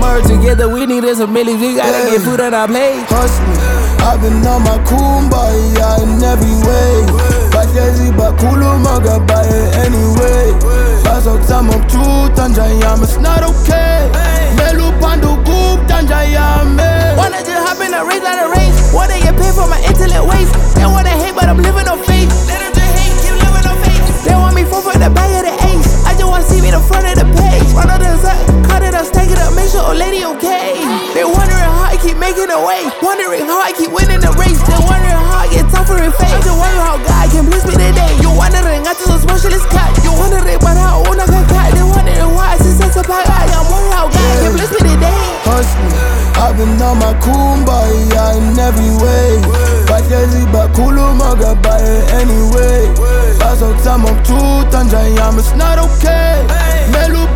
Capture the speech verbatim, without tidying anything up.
merge together, we needed some millions. We gotta yeah. get food on our plate. Hustling, I've been on my kumbaya in every way. Bashezi bakulu magabaye anyway. Basok samok chu tanjayam, it's not okay. Melu pandu goop tanjayame. Wanna just hop in a race, not a race. Wanna get paid for my intellect waste. They wanna hate, but I'm living on faith. Let them just hate, keep living on faith. They want me for for the back of the ace. I just wanna see me the front of the page. Run on the set, cut it up, stack it up, make sure old lady okay. They wondering how I keep making it way. Wondering how I keep winning the race. They wondering how I get tougher in face. I just wonder how God can bless me today. You wondering, I just a specialist cat. You wondering, but how old I got cat. They wondering why I see such a pack. I'm wondering how God can bless me today. Hustling, I've been on my kumbaya in every way. Bashezi bakulu magabaye anyway. Basok samok chu tanjayam, it's not okay. Melu